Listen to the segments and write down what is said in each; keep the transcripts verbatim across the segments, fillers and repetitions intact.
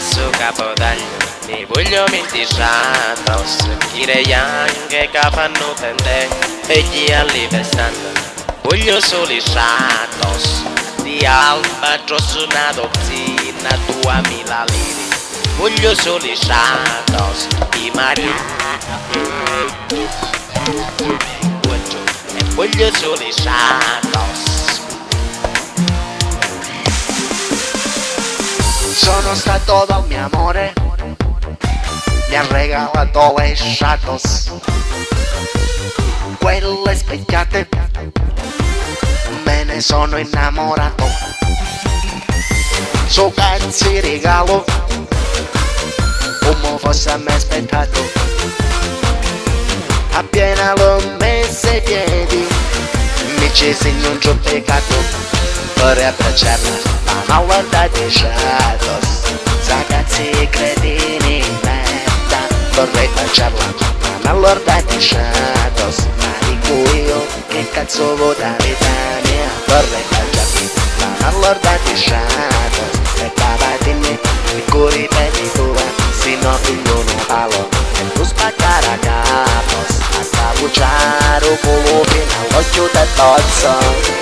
su capodanno mi voglio ventisatos, direi anche che fanno tende e gli all'ivestando voglio soli satos di alba trosso una dozzina duemila lire voglio soli satos di Maria e voglio soli satos. Sono stato dal mio amore, mi ha regalato le shadows, quelle specchiate, me ne sono innamorato. Su cazzi regalo, come fosse a me aspettato, appena l'ho messa ai piedi, mi ci segno un giù peccato. Vorrei abbracciarla, ma non guardate i shadows, ragazzi cretini in merda. Vorrei baciarla, ma non guardate i shadows, ma dico io che cazzo vota l'Italia. Vorrei baciarli, ma non guardate i shadows, e cavatemi, i curi per i tua, se no figlio non palo, e tu spaccare a capos, a capucciare o culo fino all'occhio del tozzo.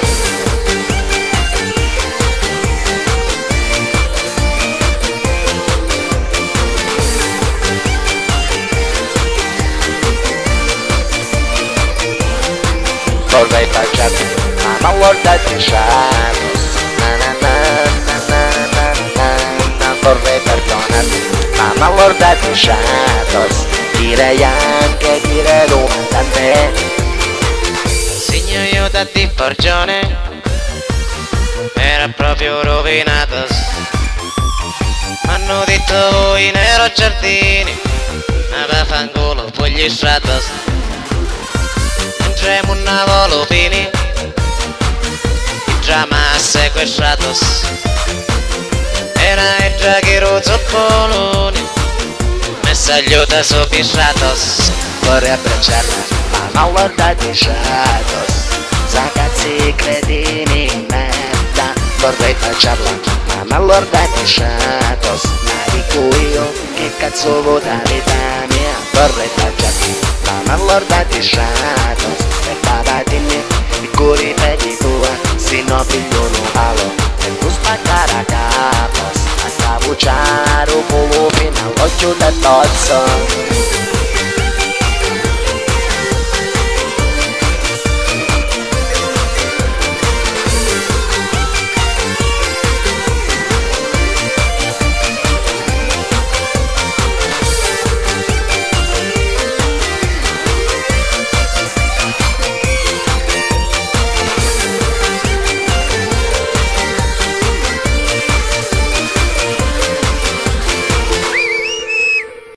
Vorrei baciarti, ma non guardate i shadows, na na na na na na na na. Vorrei perdonarti, ma non guardate i shadows, direi anche dire tu tante. Segno io da di forgione, era proprio rovinato. M'hanno detto voi nero giardini, ma vaffanculo poi gli stratos. Entriamo una volupini, il dramma sequestratos. Era il draghiero zoppoloni, messa gli uta soffisciatos. Vorrei abbracciarla, ma non guardate i shadows, ragazzi cretini in merda. Vorrei baciarla, ma non guardate i shadows, ma dico io che cazzo vota l'Italia. Vorrei baciarti, ma non guardate i shadows, e cavatemi, i curi per i tua, se no figlio non palo, e tu spaccare a capos, a capucciare o culo fino all'occhio del tozzo.